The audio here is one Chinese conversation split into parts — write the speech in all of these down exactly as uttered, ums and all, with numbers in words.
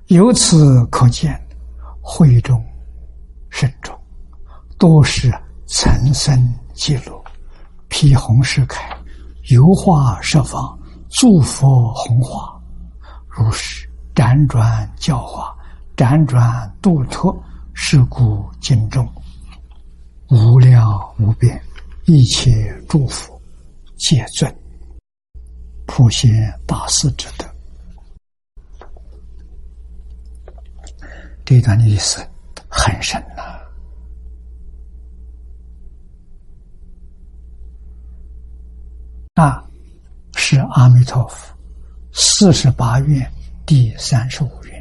由此可见，会中慎重，多是层僧记录，披红饰铠，油画设方，诸佛弘化，如是辗转教化，辗转度脱，是故经中无量无边一切诸佛皆尊普贤大士之德。这一段的意思很深呐、啊，啊，是阿弥陀佛四十八愿第三十五愿。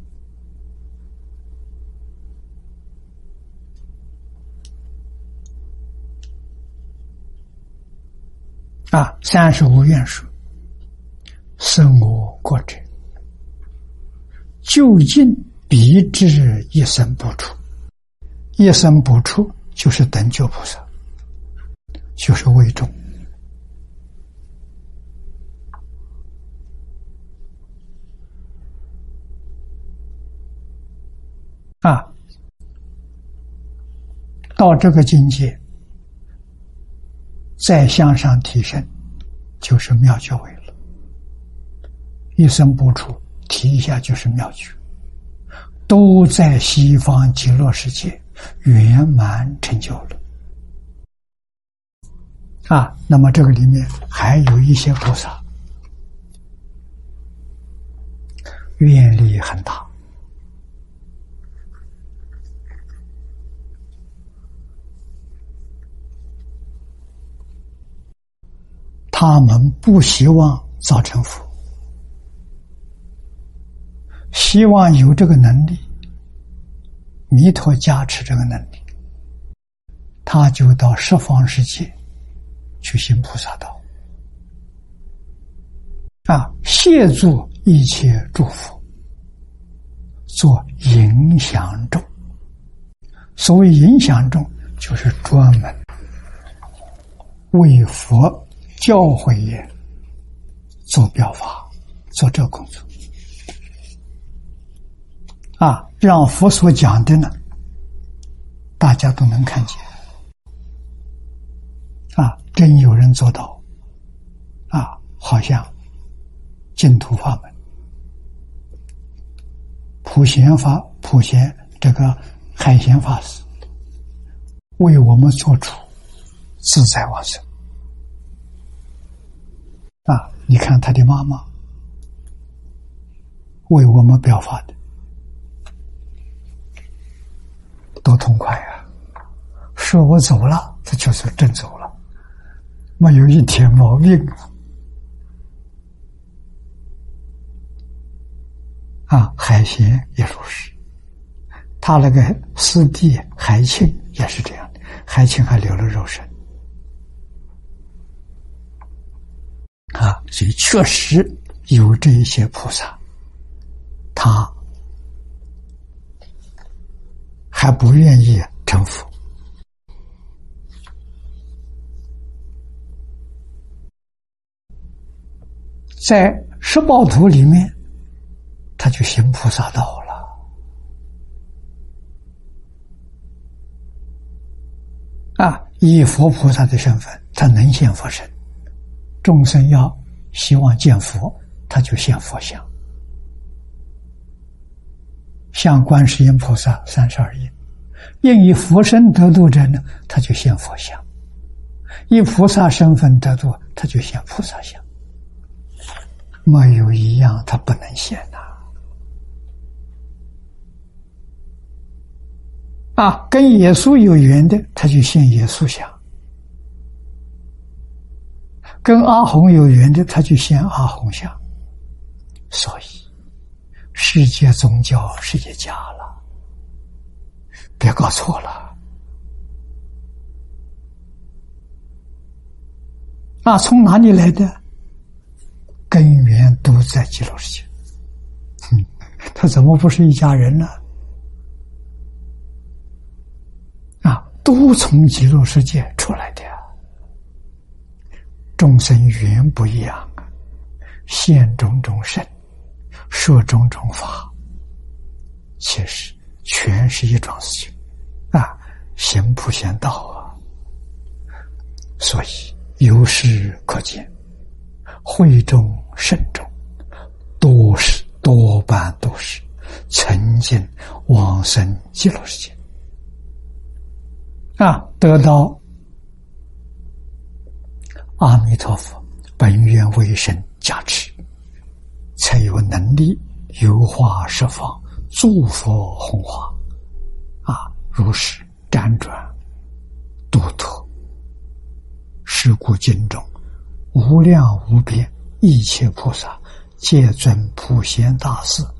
啊，三十五愿说：生我国者，究竟必至一生不出。一生不出就是等觉菩萨，就是为中。啊，到这个境界再向上提升，就是妙觉位了。一生不出提一下就是妙觉，都在西方极乐世界圆满成就了。啊，那么这个里面还有一些菩萨愿力很大，他们不希望造成佛，希望有这个能力，弥陀加持这个能力，他就到十方世界去行菩萨道，啊，协助一切诸佛，做影响众。所谓影响众，就是专门为佛教诲也做表法，做这个工作。啊，让佛所讲的呢，大家都能看见。啊，真有人做到。啊，好像净土法门、普贤法、普贤这个海贤法师，为我们做主自在往生。啊，你看他的妈妈为我们表法的，多痛快啊！说我走了，这就是真走了，没有一点毛病啊！海贤也如是，他那个师弟海庆也是这样的，海庆还留了肉身啊！所以确实有这一些菩萨，他还不愿意成佛。在十报图里面，他就行菩萨道了。啊，以佛菩萨的身份，他能现佛身。众生要希望见佛，他就现佛像。像观世音菩萨三十二应，应以佛身得度者呢，他就现佛像；以菩萨身份得度，他就现菩萨像。没有一样他不能现呐、啊！啊，跟耶稣有缘的，他就现耶稣像；跟阿弘有缘的，他就现阿弘像。所以世界宗教是一家了，别搞错了。啊，从哪里来的？根源都在极乐世界。嗯，他怎么不是一家人呢？啊，都从极乐世界出来的呀。众生缘不一样啊，现种种身，说种种法， 其实全是一桩事情啊，行不行道啊。所以由是可见，会中甚众，多是多半都是曾经往生极乐世界啊，得到阿弥陀佛本愿威神加持，才有能力游化十方，诸佛弘化啊，如是辗转度脱。是故经中无量无边一切菩萨皆尊普贤大士